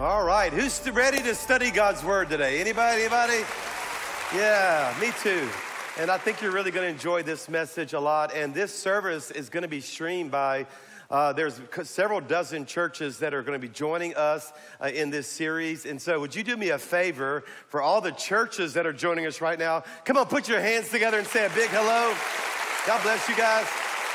All right, who's ready to study God's Word today? Anybody? Yeah, me too. And I think you're really going to enjoy this message a lot. And this service is going to be streamed by, there's several dozen churches that are going to be joining us in this series. And so would you do me a favor for all the churches that are joining us right now? Come on, put your hands together and say a big hello. God bless you guys.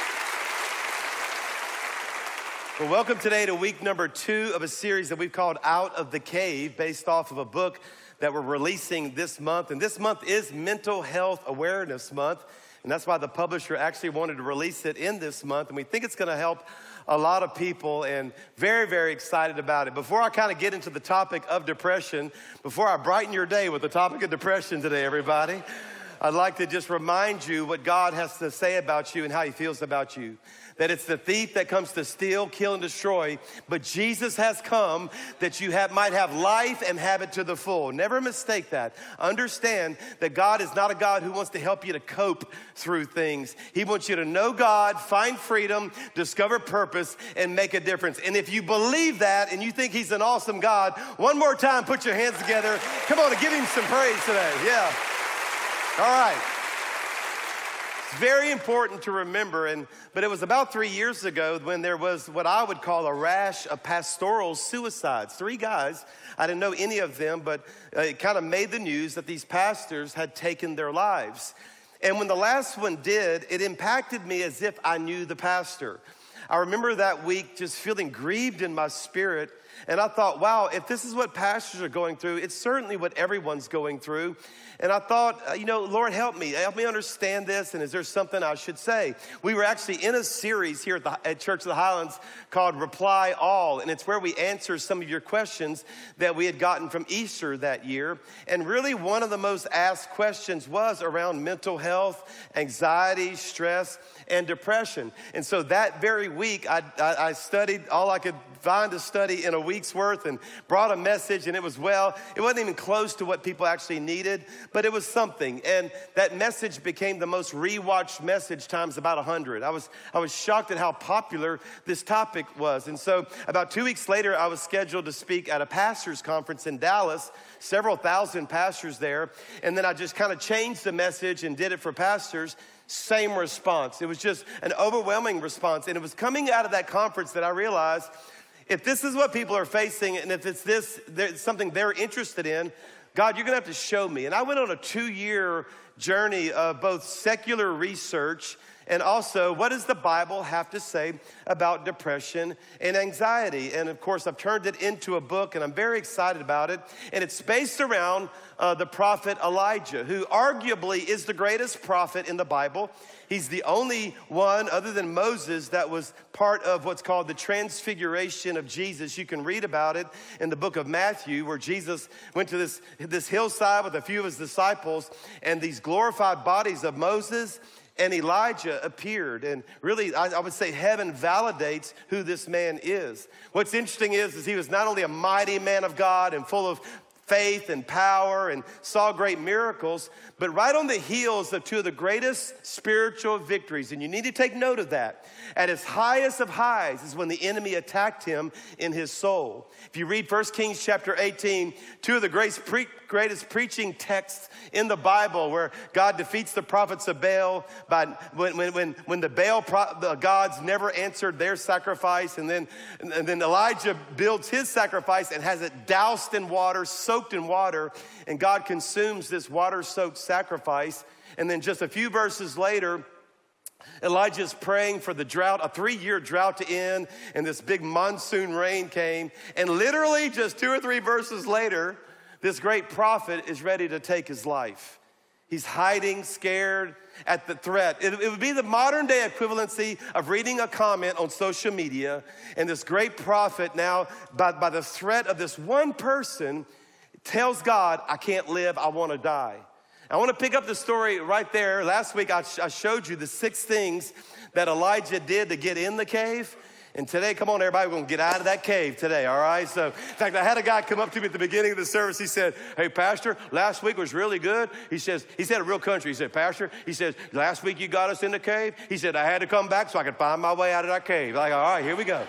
Well, welcome today to week number 2 of a series that we've called Out of the Cave, based off of a book that we're releasing this month. And this month is Mental Health Awareness Month. And that's why the publisher actually wanted to release it in this month. And we think it's going to help a lot of people, and very, very excited about it. Before I kind of get into the topic of depression, before I brighten your day with the topic of depression today, everybody, I'd like to just remind you what God has to say about you and how he feels about you. That it's the thief that comes to steal, kill, and destroy, but Jesus has come that you might have life and have it to the full. Never mistake that. Understand that God is not a God who wants to help you to cope through things. He wants you to know God, find freedom, discover purpose, and make a difference. And if you believe that and you think he's an awesome God, one more time, put your hands together. Come on and give him some praise today. Yeah. All right. It's very important to remember, but it was about 3 years ago when there was what I would call a rash of pastoral suicides. 3 guys, I didn't know any of them, but it kind of made the news that these pastors had taken their lives. And when the last one did, it impacted me as if I knew the pastor. I remember that week just feeling grieved in my spirit. And I thought, wow, if this is what pastors are going through, it's certainly what everyone's going through. And I thought, Lord, help me understand this. And is there something I should say? We were actually in a series here at Church of the Highlands called Reply All. And it's where we answer some of your questions that we had gotten from Easter that year. And really one of the most asked questions was around mental health, anxiety, stress, and depression. And so that very week, I studied all I could find to study in a week's worth and brought a message, and it wasn't even close to what people actually needed, but it was something. And that message became the most rewatched message times about 100. I was shocked at how popular this topic was. And so about 2 weeks later, I was scheduled to speak at a pastor's conference in Dallas, several thousand pastors there. And then I just kind of changed the message and did it for pastors. Same response. It was just an overwhelming response. And it was coming out of that conference that I realized, if this is what people are facing, and if it's something they're interested in, God, you're gonna have to show me. And I went on a 2-year journey of both secular research and also, what does the Bible have to say about depression and anxiety? And of course, I've turned it into a book, and I'm very excited about it. And it's based around the prophet Elijah, who arguably is the greatest prophet in the Bible. He's the only one, other than Moses, that was part of what's called the transfiguration of Jesus. You can read about it in the book of Matthew, where Jesus went to this hillside with a few of his disciples, and these glorified bodies of Moses and Elijah appeared. And really, I would say heaven validates who this man is. What's interesting is he was not only a mighty man of God and full of faith and power and saw great miracles, but right on the heels of 2 of the greatest spiritual victories, and you need to take note of that, at his highest of highs is when the enemy attacked him in his soul. If you read 1 Kings chapter 18, 2 of the greatest preaching texts in the Bible, where God defeats the prophets of Baal when the Baal the gods never answered their sacrifice, and then Elijah builds his sacrifice and has it doused in water, soaked in water, and God consumes this water-soaked sacrifice. And then just a few verses later, Elijah's praying for the drought, a 3-year drought to end, and this big monsoon rain came. And literally just 2 or 3 verses later, this great prophet is ready to take his life. He's hiding, scared at the threat. It would be the modern day equivalency of reading a comment on social media, and this great prophet now, by the threat of this one person, tells God, I can't live, I want to die. I want to pick up the story right there. Last week, I showed you the 6 things that Elijah did to get in the cave. And today, come on, everybody, we're going to get out of that cave today, all right? So, in fact, I had a guy come up to me at the beginning of the service. He said, hey, Pastor, last week was really good. He said a real country. He said, Pastor, last week you got us in the cave. He said, I had to come back so I could find my way out of that cave. Like, all right, here we go.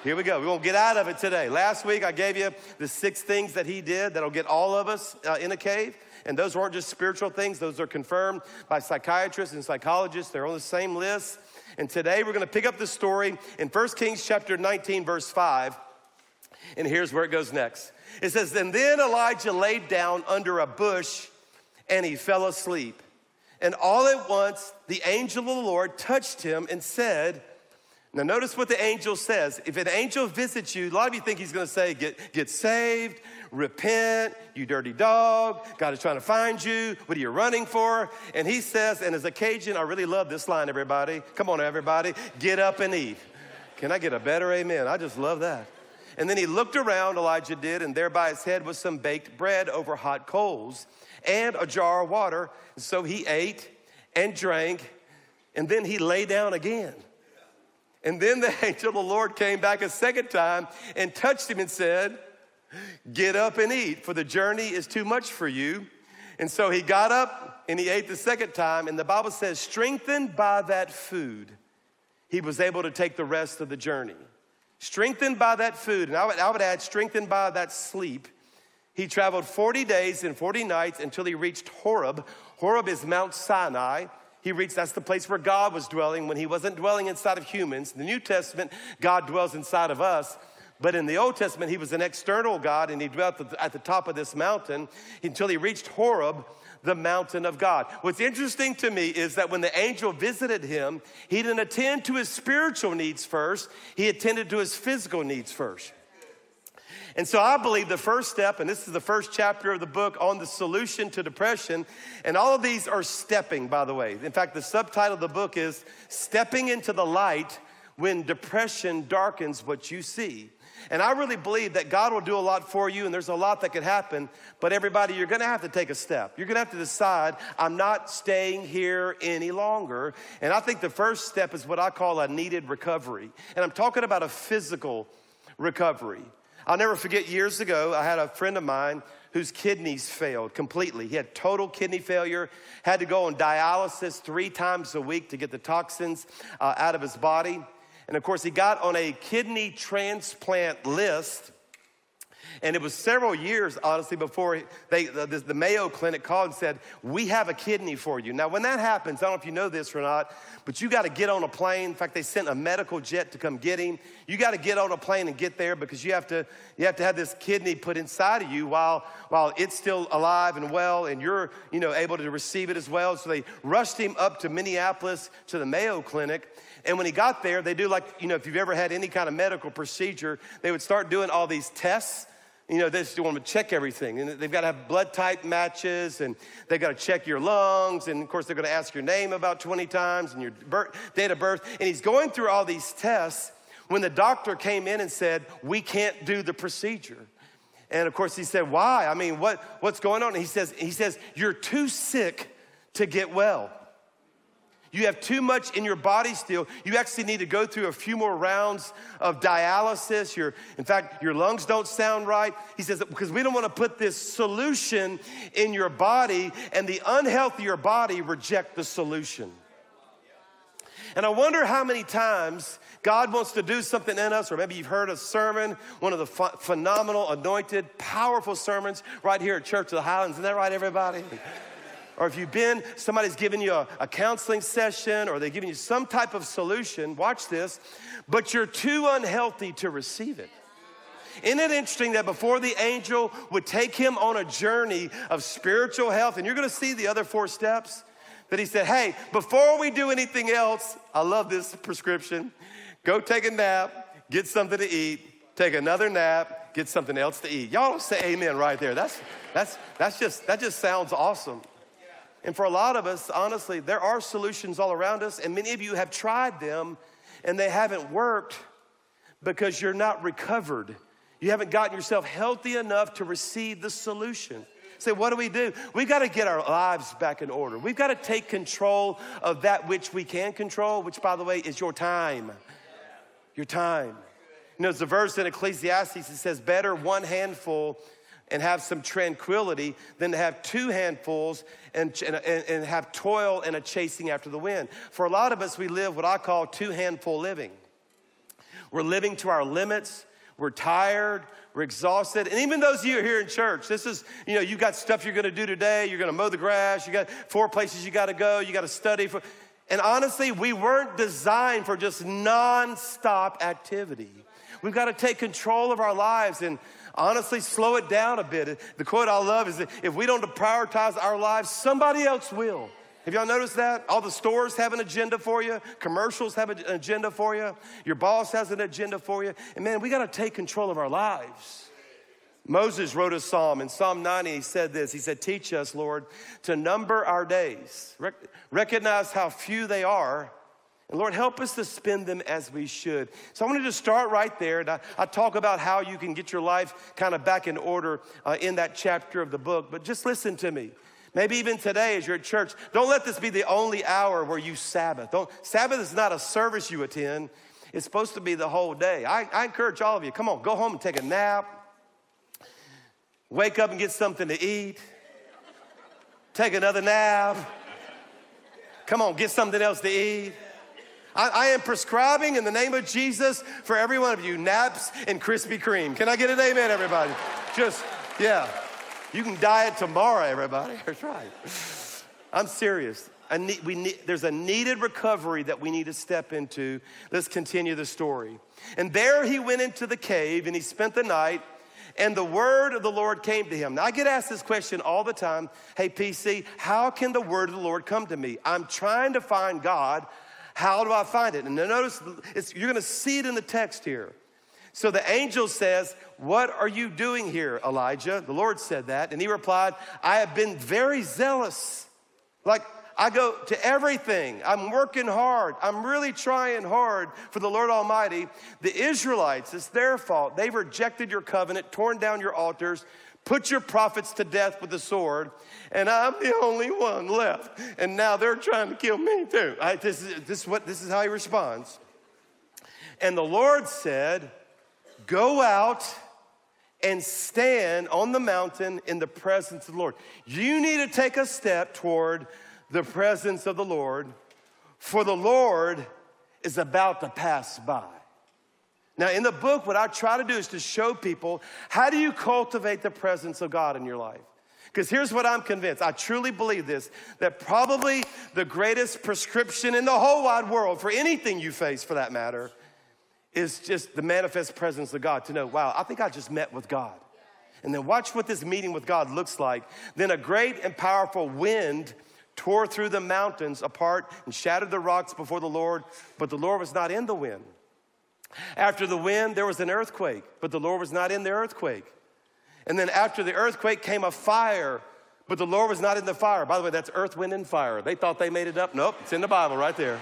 Here we go. We won't get out of it today. Last week, I gave you the 6 things that he did that'll get all of us in a cave. And those weren't just spiritual things. Those are confirmed by psychiatrists and psychologists. They're on the same list. And today, we're going to pick up the story in 1 Kings chapter 19, verse 5. And here's where it goes next. It says, and then Elijah laid down under a bush and he fell asleep. And all at once, the angel of the Lord touched him and said, now notice what the angel says. If an angel visits you, a lot of you think he's going to say, get saved, repent, you dirty dog, God is trying to find you, what are you running for? And he says, and as a Cajun, I really love this line, everybody. Come on, everybody, get up and eat. Can I get a better amen? I just love that. And then he looked around, Elijah did, and there by his head was some baked bread over hot coals and a jar of water. And so he ate and drank, and then he lay down again. And then the angel of the Lord came back a second time and touched him and said, get up and eat, for the journey is too much for you. And so he got up and he ate the second time. And the Bible says, strengthened by that food, he was able to take the rest of the journey. Strengthened by that food, and I would add strengthened by that sleep, he traveled 40 days and 40 nights until he reached Horeb. Horeb is Mount Sinai. That's the place where God was dwelling when he wasn't dwelling inside of humans. In the New Testament, God dwells inside of us. But in the Old Testament, he was an external God, and he dwelt at the top of this mountain until he reached Horeb, the mountain of God. What's interesting to me is that when the angel visited him, he didn't attend to his spiritual needs first. He attended to his physical needs first. And so I believe the first step, and this is the first chapter of the book on the solution to depression, and all of these are stepping, by the way. In fact, the subtitle of the book is Stepping into the Light When Depression Darkens What You See. And I really believe that God will do a lot for you, and there's a lot that could happen, but everybody, you're gonna have to take a step. You're gonna have to decide, I'm not staying here any longer. And I think the first step is what I call a needed recovery. And I'm talking about a physical recovery. I'll never forget years ago, I had a friend of mine whose kidneys failed completely. He had total kidney failure, had to go on dialysis 3 times a week to get the toxins out of his body. And of course, he got on a kidney transplant list. And it was several years, honestly, before the Mayo Clinic called and said, we have a kidney for you. Now, when that happens, I don't know if you know this or not, but you got to get on a plane. In fact, they sent a medical jet to come get him. You got to get on a plane and get there because you have to have this kidney put inside of you while it's still alive and well, and you're able to receive it as well. So they rushed him up to Minneapolis to the Mayo Clinic. And when he got there, they do if you've ever had any kind of medical procedure, they would start doing all these tests. They just want to check everything. And they've got to have blood type matches, and they've got to check your lungs. And of course, they're going to ask your name about 20 times and your date of birth. And he's going through all these tests when the doctor came in and said, we can't do the procedure. And of course, he said, why? I mean, what's going on? And he says, you're too sick to get well. You have too much in your body still. You actually need to go through a few more rounds of dialysis. In fact, your lungs don't sound right. He says, because we don't want to put this solution in your body, and the unhealthier body reject the solution. And I wonder how many times God wants to do something in us, or maybe you've heard a sermon, one of the phenomenal, anointed, powerful sermons right here at Church of the Highlands. Isn't that right, everybody? Or if you've been, somebody's giving you a counseling session, or they're giving you some type of solution, watch this, but you're too unhealthy to receive it. Isn't it interesting that before the angel would take him on a journey of spiritual health, and you're gonna see the other 4 steps, that he said, hey, before we do anything else, I love this prescription, go take a nap, get something to eat, take another nap, get something else to eat. Y'all don't say amen right there. That just sounds awesome. And for a lot of us, honestly, there are solutions all around us, and many of you have tried them, and they haven't worked because you're not recovered. You haven't gotten yourself healthy enough to receive the solution. So what do? We've got to get our lives back in order. We've got to take control of that which we can control, which, by the way, is your time. Your time. There's a verse in Ecclesiastes that says, better 1 handful and have some tranquility than to have 2 handfuls and have toil and a chasing after the wind. For a lot of us, we live what I call 2-handful living. We're living to our limits. We're tired. We're exhausted. And even those of you here in church, this is, you've got stuff you're going to do today. You're going to mow the grass. You got 4 places you got to go. You got to study. And honestly, we weren't designed for just nonstop activity. We've got to take control of our lives and honestly slow it down a bit. The quote I love is that if we don't prioritize our lives, somebody else will. Have y'all noticed that? All the stores have an agenda for you. Commercials have an agenda for you. Your boss has an agenda for you. And man, we got to take control of our lives. Moses wrote a psalm. In Psalm 90, he said this. He said, teach us, Lord, to number our days. Recognize how few they are. And Lord, help us to spend them as we should. So I wanted to start right there. And I talk about how you can get your life kind of back in order in that chapter of the book. But just listen to me. Maybe even today as you're at church, don't let this be the only hour where you Sabbath. Sabbath is not a service you attend. It's supposed to be the whole day. I encourage all of you, come on, go home and take a nap. Wake up and get something to eat. Take another nap. Come on, get something else to eat. I am prescribing in the name of Jesus for every one of you naps and Krispy Kreme. Can I get an amen, everybody? Yeah. You can diet tomorrow, everybody. That's right. I'm serious. There's a needed recovery that we need to step into. Let's continue the story. And there he went into the cave and he spent the night, and the word of the Lord came to him. Now, I get asked this question all the time. Hey, PC, how can the word of the Lord come to me? I'm trying to find God. How do I find it? And notice, you're going to see it in the text here. So the angel says, what are you doing here, Elijah? The Lord said that. And he replied, I have been very zealous. Like, I go to everything. I'm working hard. I'm really trying hard for the Lord Almighty. The Israelites, it's their fault. They've rejected your covenant, torn down your altars, put your prophets to death with the sword, and I'm the only one left. And now they're trying to kill me too. This is how he responds. And the Lord said, go out and stand on the mountain in the presence of the Lord. You need to take a step toward the presence of the Lord, for the Lord is about to pass by. Now, in the book, what I try to do is to show people, how do you cultivate the presence of God in your life? Because here's what I'm convinced. I truly believe this, that probably the greatest prescription in the whole wide world for anything you face, for that matter, is just the manifest presence of God. To know, wow, I think I just met with God. And then watch what this meeting with God looks like. Then a great and powerful wind tore through the mountains apart and shattered the rocks before the Lord, but the Lord was not in the wind. After the wind, there was an earthquake, but the Lord was not in the earthquake. And then after the earthquake came a fire, but the Lord was not in the fire. By the way, that's earth, wind, and fire. They thought they made it up. Nope, it's in the Bible right there.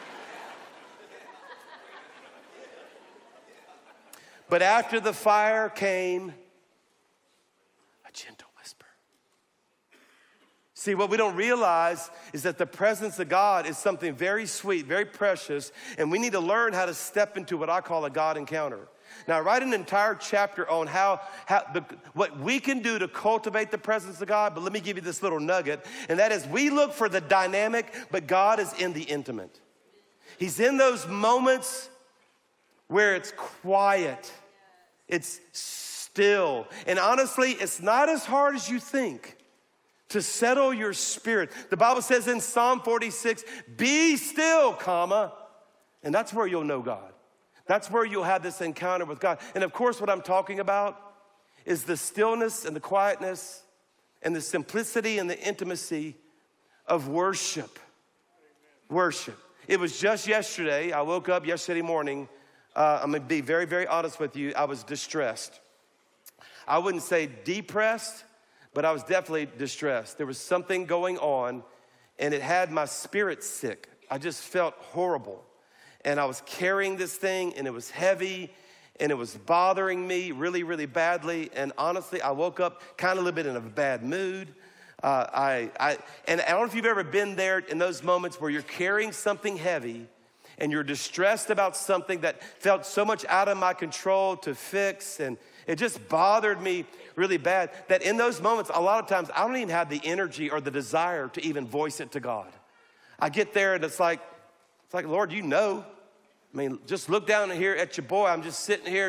But after the fire came a gentle whisper. See, what we don't realize is that the presence of God is something very sweet, very precious, and we need to learn how to step into what I call a God encounter. Now, I write an entire chapter on what we can do to cultivate the presence of God, but let me give you this little nugget, and that is we look for the dynamic, but God is in the intimate. He's in those moments where it's quiet, it's still, and honestly, it's not as hard as you think to settle your spirit. The Bible says in Psalm 46, be still, comma, and that's where you'll know God. That's where you'll have this encounter with God. And of course, what I'm talking about is the stillness and the quietness and the simplicity and the intimacy of worship. Worship. It was just yesterday, I woke up yesterday morning, I'm gonna be very, very honest with you, I was distressed. I wouldn't say depressed, but I was definitely distressed. There was something going on, and it had my spirit sick. I just felt horrible. And I was carrying this thing, and it was heavy, and it was bothering me really, really badly. And honestly, I woke up kind of a little bit in a bad mood. And I don't know if you've ever been there in those moments where you're carrying something heavy, and you're distressed about something that felt so much out of my control to fix, and it just bothered me really bad, that in those moments, a lot of times, I don't even have the energy or the desire to even voice it to God. I get there, and it's like, Lord, you know I mean, just look down here at your boy. I'm just sitting here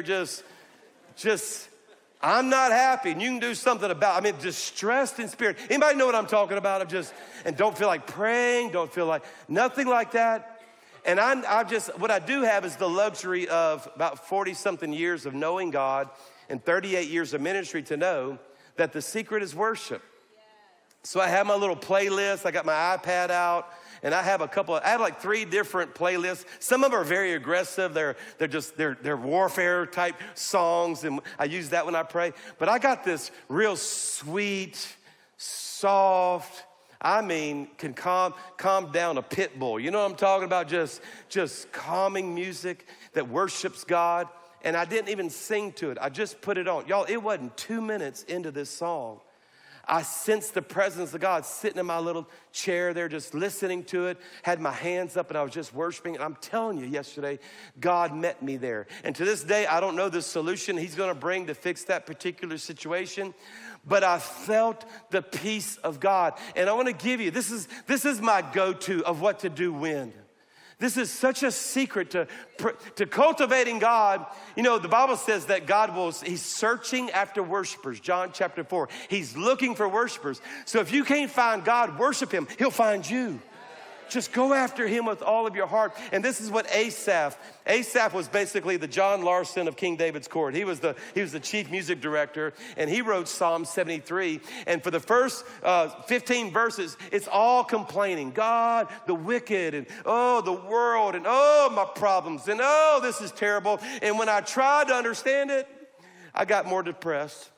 I'm not happy. And you can do something about it. I mean, distressed in spirit. Anybody know what I'm talking about? And don't feel like praying, don't feel like, nothing like that. And what I do have is the luxury of about 40-something years of knowing God and 38 years of ministry to know that the secret is worship. So I have my little playlist. I got my iPad out, and I have like 3 different playlists. Some of them are very aggressive. They're warfare type songs, and I use that when I pray. But I got this real sweet, soft, can calm down a pit bull. You know what I'm talking about? Just calming music that worships God. And I didn't even sing to it. I just put it on. Y'all, it wasn't 2 minutes into this song, I sensed the presence of God sitting in my little chair there, just listening to it, had my hands up, and I was just worshiping. And I'm telling you, yesterday, God met me there. And to this day, I don't know the solution He's gonna bring to fix that particular situation, but I felt the peace of God. And I wanna give you, this is my go-to of what to do when. This is such a secret to cultivating God. You know, the Bible says that He's searching after worshipers. John chapter 4. He's looking for worshipers. So if you can't find God, worship Him. He'll find you. Just go after Him with all of your heart. And this is what Asaph was basically the John Larson of King David's court. He was the chief music director, and he wrote Psalm 73. And for the first 15 verses, it's all complaining. God, the wicked, and oh, the world, and oh, my problems, and oh, this is terrible. And when I tried to understand it, I got more depressed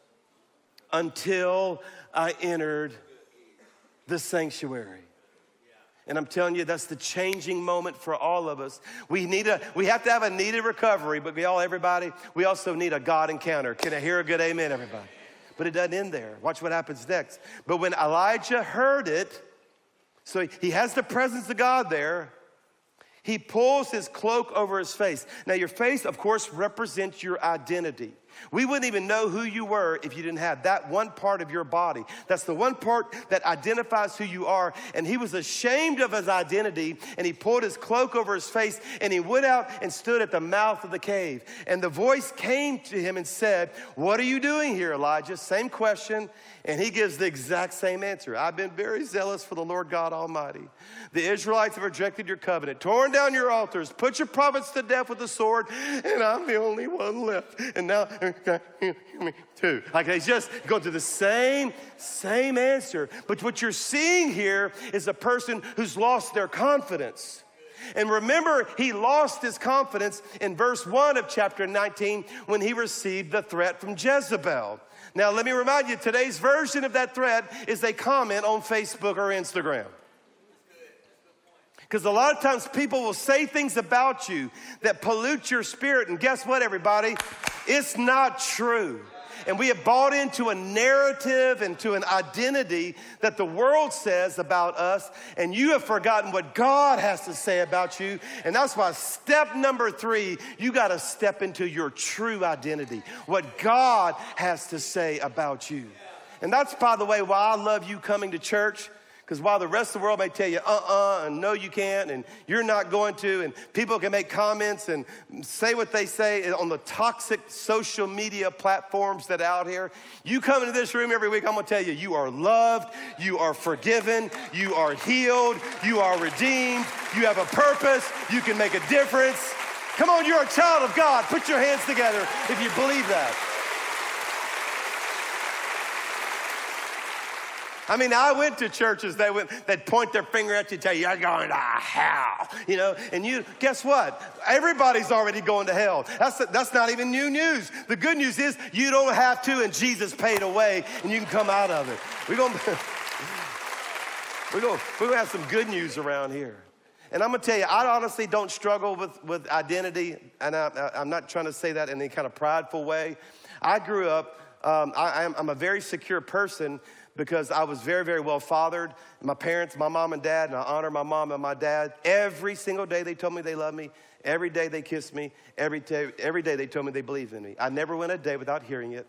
until I entered the sanctuary. And I'm telling you, that's the changing moment for all of us. We have to have a needed recovery, but we also need a God encounter. Can I hear a good amen, everybody? But it doesn't end there. Watch what happens next. But when Elijah heard it, so he has the presence of God there, he pulls his cloak over his face. Now, your face, of course, represents your identity. We wouldn't even know who you were if you didn't have that one part of your body. That's the one part that identifies who you are. And he was ashamed of his identity, and he pulled his cloak over his face, and he went out and stood at the mouth of the cave. And the voice came to him and said, "What are you doing here, Elijah?" Same question. And he gives the exact same answer. "I've been very zealous for the Lord God Almighty. The Israelites have rejected your covenant, torn down your altars, put your prophets to death with the sword, and I'm the only one left. And now, me too." Like he's just going to the same answer. But what you're seeing here is a person who's lost their confidence. And remember, he lost his confidence in verse 1 of chapter 19 when he received the threat from Jezebel. Now, let me remind you, today's version of that threat is a comment on Facebook or Instagram. Because a lot of times people will say things about you that pollute your spirit. And guess what, everybody? It's not true. And we have bought into a narrative and to an identity that the world says about us, and you have forgotten what God has to say about you. And that's why step number 3, you got to step into your true identity, what God has to say about you. And that's, by the way, why I love you coming to church. Because while the rest of the world may tell you, and no, you can't, and you're not going to, and people can make comments and say what they say on the toxic social media platforms that are out here, you come into this room every week, I'm going to tell you, you are loved, you are forgiven, you are healed, you are redeemed, you have a purpose, you can make a difference. Come on, you're a child of God. Put your hands together if you believe that. I mean, I went to churches that point their finger at you and tell you, "You're going to hell," you know, and guess what? Everybody's already going to hell. That's not even new news. The good news is you don't have to, and Jesus paid away, and you can come out of it. We're gonna have some good news around here. And I'm gonna tell you, I honestly don't struggle with identity, and I'm not trying to say that in any kind of prideful way. I grew up, I'm a very secure person, because I was very, very well fathered. My parents, my mom and dad, and I honor my mom and my dad. Every single day they told me they loved me. Every day they kissed me. Every day they told me they believed in me. I never went a day without hearing it.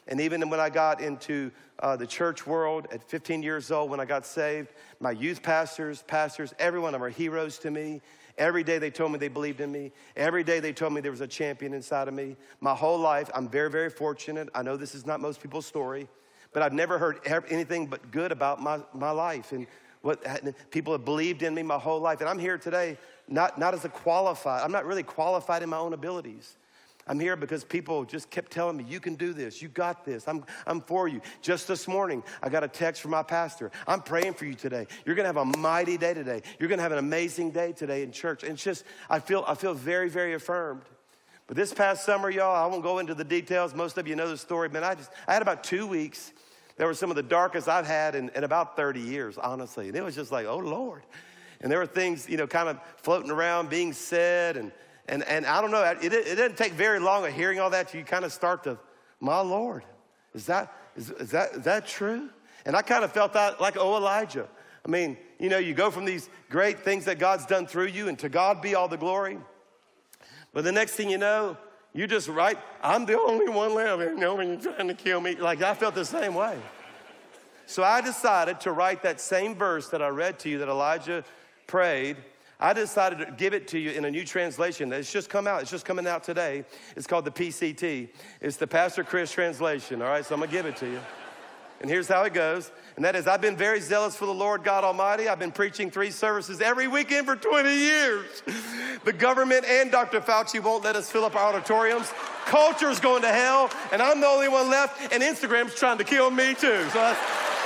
And even when I got into the church world at 15 years old, when I got saved, my youth pastors, every one of them are heroes to me. Every day they told me they believed in me. Every day they told me there was a champion inside of me. My whole life, I'm very, very fortunate. I know this is not most people's story, but I've never heard anything but good about my life. And what people have believed in me my whole life. And I'm here today not as a qualified. I'm not really qualified in my own abilities. I'm here because people just kept telling me, you can do this, you got this, I'm for you. Just this morning, I got a text from my pastor. I'm praying for you today. You're gonna have a mighty day today. You're gonna have an amazing day today in church. And it's just, I feel very, very affirmed. But this past summer, y'all, I won't go into the details. Most of you know the story, but I had about 2 weeks that were some of the darkest I've had in about 30 years, honestly. And it was just like, oh Lord. And there were things, kind of floating around, being said, and I don't know, it didn't take very long of hearing all that. You kind of start to, my Lord, is that true? And I kind of felt that like, Elijah. I mean, you go from these great things that God's done through you, and to God be all the glory. But the next thing you know, you're just right. I'm the only one left. Nobody's trying to kill me. Like, I felt the same way. So I decided to write that same verse that I read to you that Elijah prayed. I decided to give it to you in a new translation. It's just come out. It's just coming out today. It's called the PCT. It's the Pastor Chris translation, all right? So I'm going to give it to you. And here's how it goes. And that is, I've been very zealous for the Lord God Almighty. I've been preaching 3 services every weekend for 20 years. The government and Dr. Fauci won't let us fill up our auditoriums. Culture's going to hell, and I'm the only one left, and Instagram's trying to kill me too. So that's...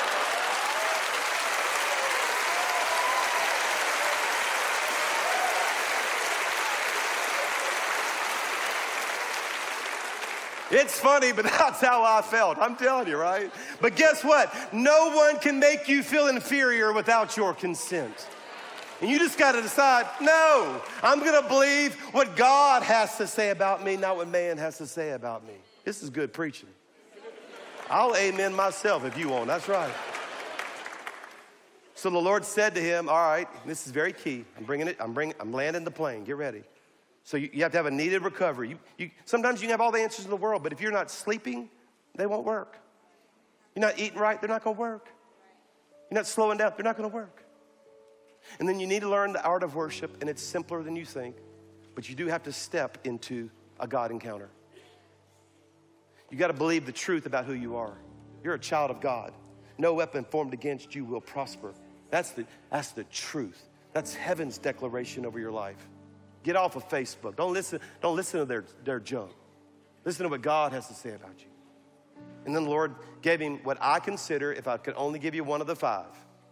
It's funny, but that's how I felt. I'm telling you, right? But guess what? No one can make you feel inferior without your consent. And you just got to decide, no, I'm going to believe what God has to say about me, not what man has to say about me. This is good preaching. I'll amen myself if you want. That's right. So the Lord said to him, all right, this is very key. I'm landing the plane. Get ready. So you have to have a needed recovery. Sometimes you can have all the answers in the world, but if you're not sleeping, they won't work. You're not eating right, they're not going to work. You're not slowing down, they're not going to work. And then you need to learn the art of worship, and it's simpler than you think, but you do have to step into a God encounter. You got to believe the truth about who you are. You're a child of God. No weapon formed against you will prosper. That's the truth. That's heaven's declaration over your life. Get off of Facebook. Don't listen to their junk. Listen to what God has to say about you. And then the Lord gave him what I consider, if I could only give you one of the 5.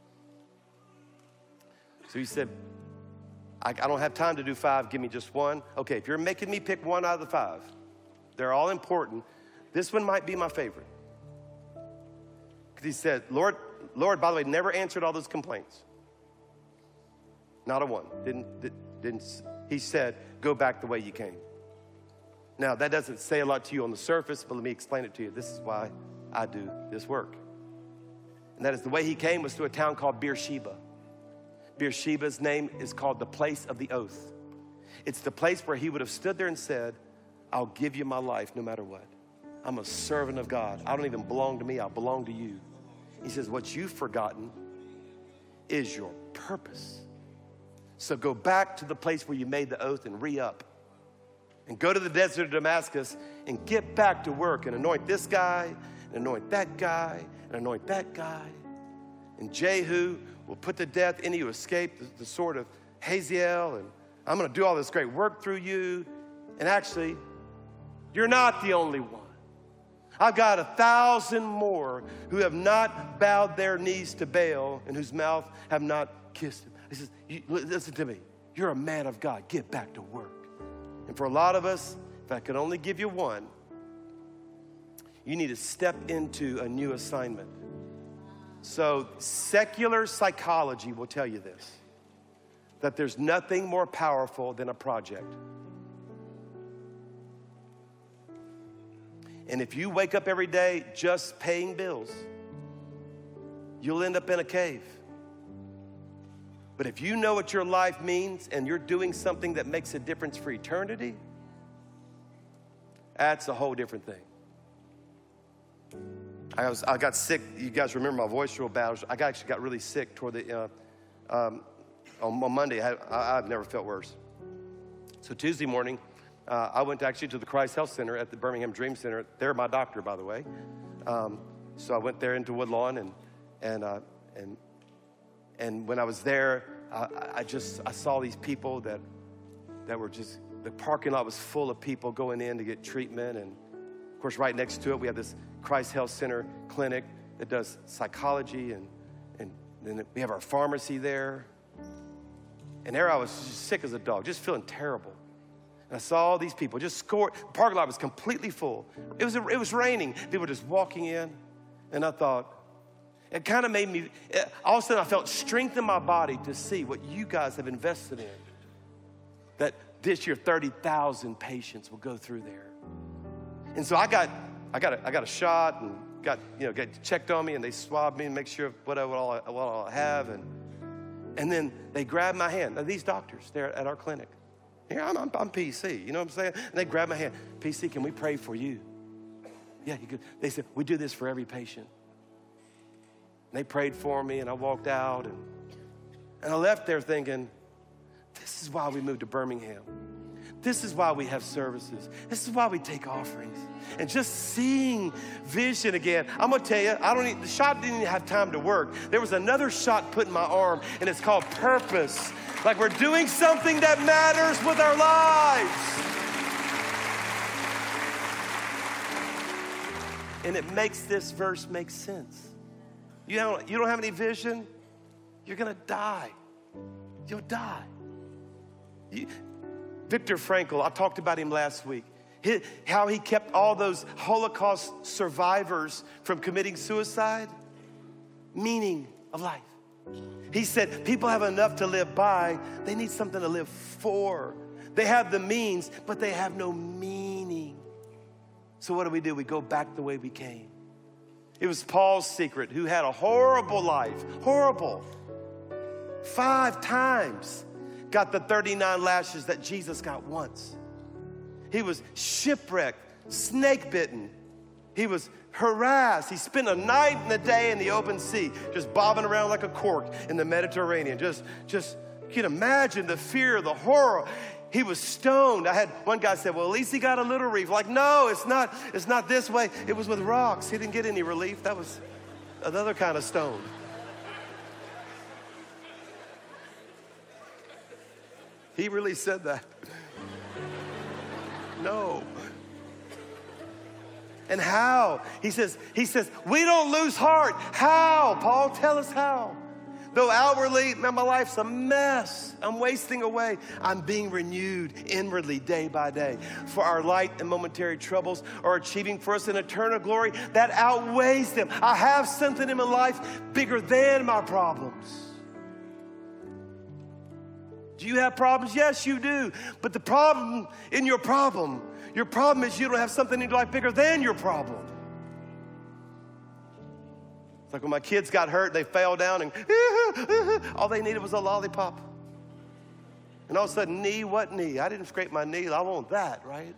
So he said, I don't have time to do 5. Give me just one. Okay, if you're making me pick one out of the 5, they're all important. This one might be my favorite. Because he said, Lord, by the way, never answered all those complaints. Not a one. Didn't. He said, go back the way you came. Now, that doesn't say a lot to you on the surface, but let me explain it to you. This is why I do this work. And that is, the way he came was to a town called Beersheba. Beersheba's name is called the place of the oath. It's the place where he would have stood there and said, I'll give you my life no matter what. I'm a servant of God. I don't even belong to me. I belong to you. He says, what you've forgotten is your purpose. So go back to the place where you made the oath and re-up. And go to the desert of Damascus and get back to work and anoint this guy, and anoint that guy, and anoint that guy. And Jehu will put to death any who escape the sword of Hazael, and I'm going to do all this great work through you. And actually, you're not the only one. I've got 1,000 more who have not bowed their knees to Baal and whose mouth have not kissed him. He says, listen to me. You're a man of God. Get back to work. And for a lot of us, if I could only give you one, you need to step into a new assignment. So secular psychology will tell you this, that there's nothing more powerful than a project. And if you wake up every day just paying bills, you'll end up in a cave. But if you know what your life means and you're doing something that makes a difference for eternity, that's a whole different thing. I got sick. You guys remember my voice real bad. I actually got really sick toward the, on Monday. I've never felt worse. So Tuesday morning, I went to the Christ Health Center at the Birmingham Dream Center. They're my doctor, by the way. So I went there into Woodlawn, and when I was there, I saw these people that were just, the parking lot was full of people going in to get treatment. And of course, right next to it, we have this Christ Health Center clinic that does psychology, and then we have our pharmacy there. And there I was just sick as a dog, just feeling terrible. And I saw all these people just scored. The parking lot was completely full. It was raining. People were just walking in. And I thought, it kind of made me, all of a sudden I felt strength in my body to see what you guys have invested in. That this year 30,000 patients will go through there. And so I got a shot and got checked on me, and they swabbed me and make sure what all I have. And then they grabbed my hand. Now, these doctors there at our clinic. Here, I'm PC, you know what I'm saying? And they grabbed my hand. PC, can we pray for you? Yeah, you could. They said, we do this for every patient. And they prayed for me, and I walked out, and I left there thinking, this is why we moved to Birmingham. This is why we have services. This is why we take offerings. And just seeing vision again. I'm gonna tell you, the shot didn't even have time to work. There was another shot put in my arm, and it's called purpose. Like we're doing something that matters with our lives. And it makes this verse make sense. You don't have any vision, you're gonna die. You'll die. Viktor Frankl, I talked about him last week. How he kept all those Holocaust survivors from committing suicide. Meaning of life. He said, people have enough to live by. They need something to live for. They have the means, but they have no meaning. So what do? We go back the way we came. It was Paul's secret, who had a horrible life. Horrible. 5 times got the 39 lashes that Jesus got once. He was shipwrecked, snake bitten. He was harassed. He spent a night and a day in the open sea, just bobbing around like a cork in the Mediterranean. Just you can imagine the fear, the horror. He was stoned. I had one guy said, well, at least he got a little relief. Like, no, it's not this way. It was with rocks. He didn't get any relief. That was another kind of stone. He really said that. No. And how? He says, we don't lose heart. How? Paul, tell us how. Though outwardly, man, my life's a mess. I'm wasting away. I'm being renewed inwardly day by day. For our light and momentary troubles are achieving for us an eternal glory that outweighs them. I have something in my life bigger than my problems. Do you have problems? Yes, you do. But the problem your problem is you don't have something in your life bigger than your problem. It's like when my kids got hurt, they fell down and all they needed was a lollipop. And all of a sudden, knee, what knee? I didn't scrape my knee. I want that, right?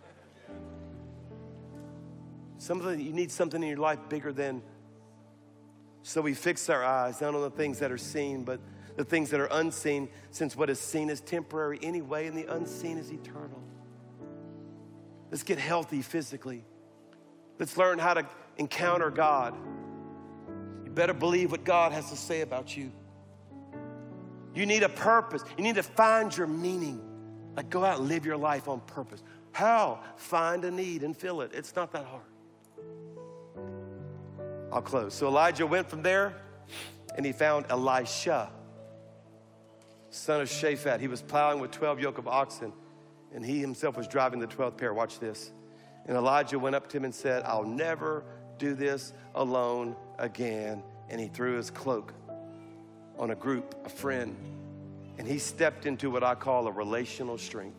You need something in your life bigger than, so we fix our eyes not on the things that are seen, but the things that are unseen, since what is seen is temporary anyway, and the unseen is eternal. Let's get healthy physically. Let's learn how to encounter God. You better believe what God has to say about you. You need a purpose. You need to find your meaning. Like, go out and live your life on purpose. How? Find a need and fill it. It's not that hard. I'll close. So Elijah went from there, and he found Elisha, son of Shaphat. He was plowing with 12 yoke of oxen, and he himself was driving the 12th pair. Watch this. And Elijah went up to him and said, I'll never do this alone again. And he threw his cloak on a group, a friend, and he stepped into what I call a relational strength.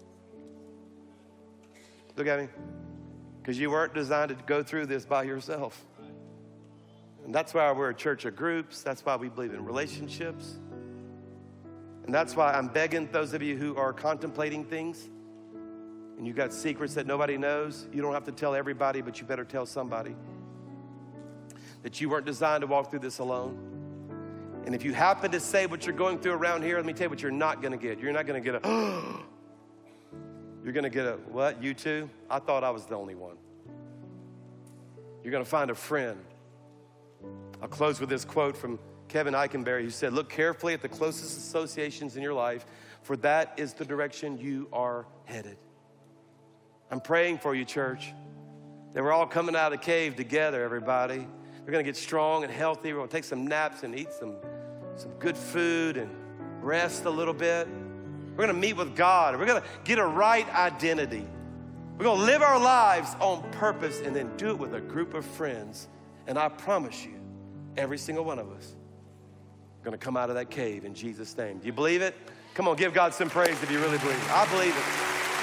Look at me. Because you weren't designed to go through this by yourself. And that's why we're a church of groups. That's why we believe in relationships. And that's why I'm begging those of you who are contemplating things and you got secrets that nobody knows, you don't have to tell everybody, but you better tell somebody. that you weren't designed to walk through this alone. And if you happen to say what you're going through around here, let me tell you what you're not gonna get. You're not gonna get you're gonna get a, what, you too? I thought I was the only one. You're gonna find a friend. I'll close with this quote from Kevin Eikenberry, who said, look carefully at the closest associations in your life, for that is the direction you are headed. I'm praying for you, church, that we're all coming out of the cave together, everybody. We're gonna get strong and healthy. We're gonna take some naps and eat some good food and rest a little bit. We're gonna meet with God. We're gonna get a right identity. We're gonna live our lives on purpose and then do it with a group of friends. And I promise you, every single one of us are gonna come out of that cave in Jesus' name. Do you believe it? Come on, give God some praise if you really believe it. I believe it.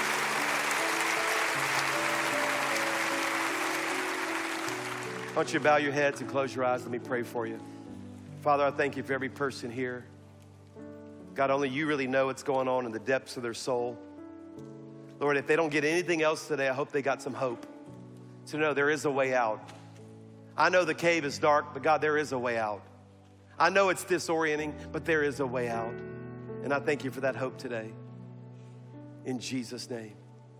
I want you to bow your heads and close your eyes. Let me pray for you. Father, I thank you for every person here. God, only you really know what's going on in the depths of their soul. Lord, if they don't get anything else today, I hope they got some hope. So no, there is a way out. I know the cave is dark, but God, there is a way out. I know it's disorienting, but there is a way out. And I thank you for that hope today. In Jesus' name.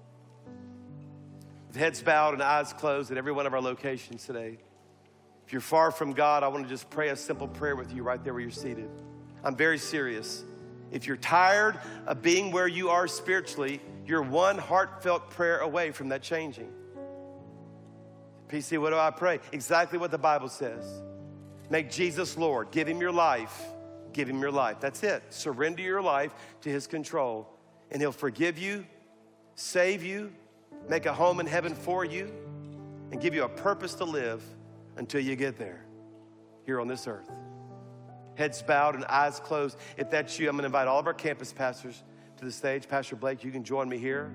With heads bowed and eyes closed at every one of our locations today. If you're far from God, I want to just pray a simple prayer with you right there where you're seated. I'm very serious. If you're tired of being where you are spiritually, you're one heartfelt prayer away from that changing. PC, what do I pray? Exactly what the Bible says. Make Jesus Lord. Give him your life. Give him your life. That's it. Surrender your life to his control, and he'll forgive you, save you, make a home in heaven for you, and give you a purpose to live until you get there here on this earth. Heads bowed and eyes closed. If that's you, I'm going to invite all of our campus pastors to the stage. Pastor Blake, you can join me here.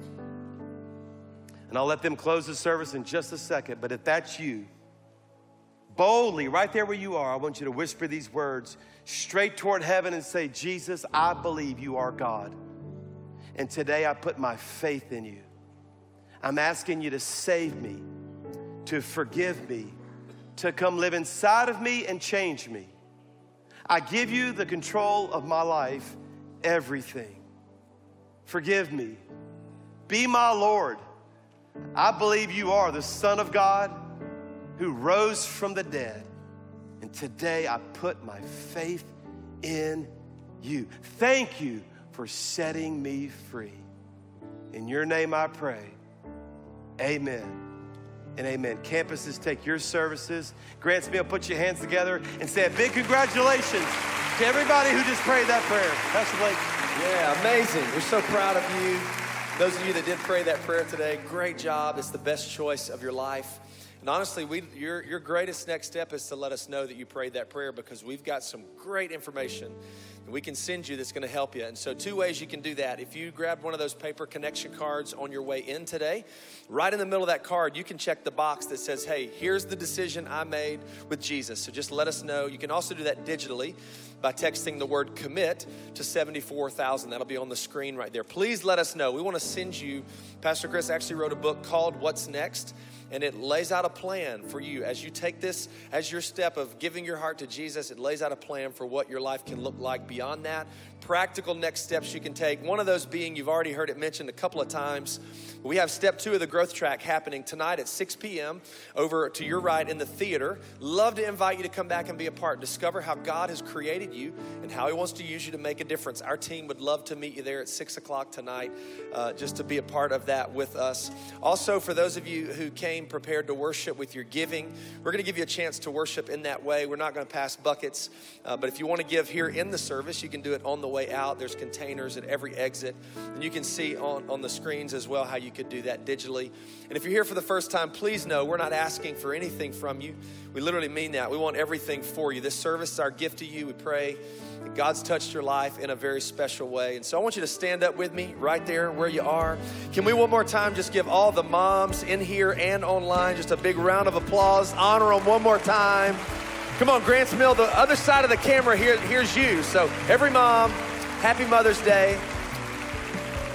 And I'll let them close the service in just a second. But if that's you, boldly, right there where you are, I want you to whisper these words straight toward heaven and say, Jesus, I believe you are God. And today I put my faith in you. I'm asking you to save me, to forgive me, to come live inside of me and change me. I give you the control of my life, everything. Forgive me. Be my Lord. I believe you are the Son of God who rose from the dead. And today I put my faith in you. Thank you for setting me free. In your name I pray. Amen and amen. Campuses, take your services. Grants Mill, put your hands together and say a big congratulations to everybody who just prayed that prayer. Pastor Blake. Yeah, amazing. We're so proud of you. Those of you that did pray that prayer today, great job. It's the best choice of your life. And honestly, your greatest next step is to let us know that you prayed that prayer, because we've got some great information that we can send you that's going to help you. And so 2 ways you can do that. If you grabbed one of those paper connection cards on your way in today, right in the middle of that card, you can check the box that says, hey, here's the decision I made with Jesus. So just let us know. You can also do that digitally by texting the word commit to 74,000. That'll be on the screen right there. Please let us know. We want to send you. Pastor Chris actually wrote a book called What's Next, and it lays out a plan for you. As you take this as your step of giving your heart to Jesus, it lays out a plan for what your life can look like beyond that. Practical next steps you can take. One of those being, you've already heard it mentioned a couple of times, we have step 2 of the growth track happening tonight at 6 p.m. over to your right in the theater. Love to invite you to come back and be a part. Discover how God has created you and how he wants to use you to make a difference. Our team would love to meet you there at 6 o'clock tonight, just to be a part of that with us. Also, for those of you who came prepared to worship with your giving, we're going to give you a chance to worship in that way. We're not going to pass buckets, but if you want to give here in the service, you can do it on the way out. There's containers at every exit, and you can see on the screens as well how you could do that digitally. And if you're here for the first time, please know we're not asking for anything from you. We literally mean that. We want everything for you. This service is our gift to you. We pray that God's touched your life in a very special way. And so I want you to stand up with me right there where you are. Can we one more time just give all the moms in here and online just a big round of applause? Honor them one more time. Come on, Grants Mill, the other side of the camera, here's you. So every mom, happy Mother's Day.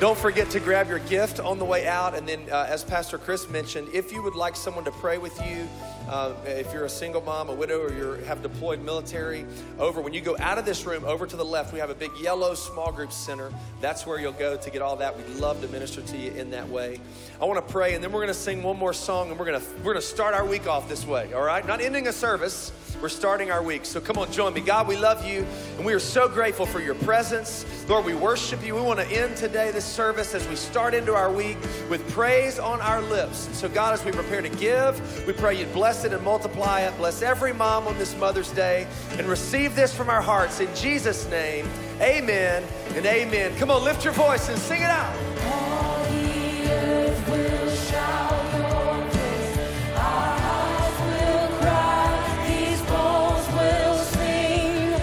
Don't forget to grab your gift on the way out. And then as Pastor Chris mentioned, if you would like someone to pray with you, if you're a single mom, a widow, or you have deployed military, when you go out of this room, over to the left, we have a big yellow small group center. That's where you'll go to get all that. We'd love to minister to you in that way. I want to pray, and then we're going to sing one more song, and we're going to start our week off this way, all right? Not ending a service. We're starting our week. So come on, join me. God, we love you, and we are so grateful for your presence. Lord, we worship you. We want to end today, this service, as we start into our week with praise on our lips. And so, God, as we prepare to give, we pray you'd bless it and multiply it. Bless every mom on this Mother's Day, and receive this from our hearts. In Jesus' name, amen and amen. Come on, lift your voice and sing it out. All the earth will shout your praise. Our hearts will cry. These bones will sing.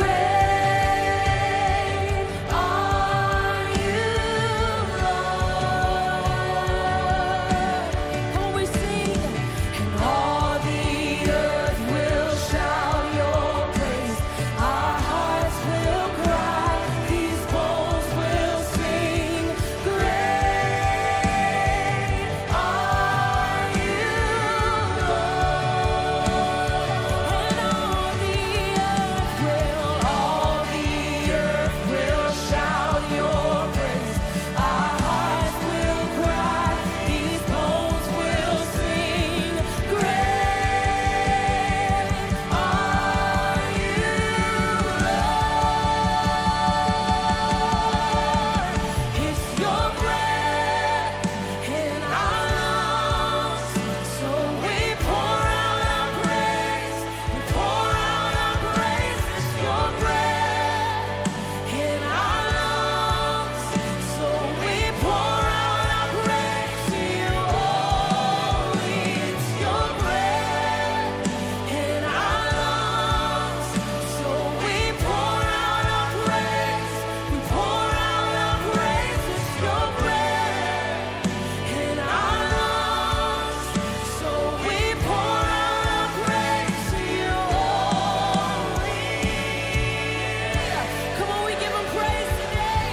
Great are you, Lord. When we sing, and all the earth will shout your praise. Our hearts will cry. These bones will sing. Great are you, Lord. And all the earth will shout your praise. Our hearts will cry. These bones will sing. Great are you, Lord. It's your breath in our lungs, so we pour out our praise. We pour out our praise. It's your breath in our lungs, so we pour out our praise to you only. It's your breath in our lungs, so we pour out our praise. We pour out our praise. It's your breath in our lungs, so we pour out our praise to you only. Come on, we give him praise today.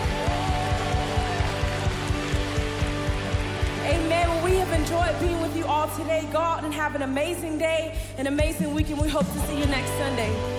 Amen. Well, we have enjoyed being with you all today. Go out and have an amazing day, an amazing weekend. We hope to see you next Sunday.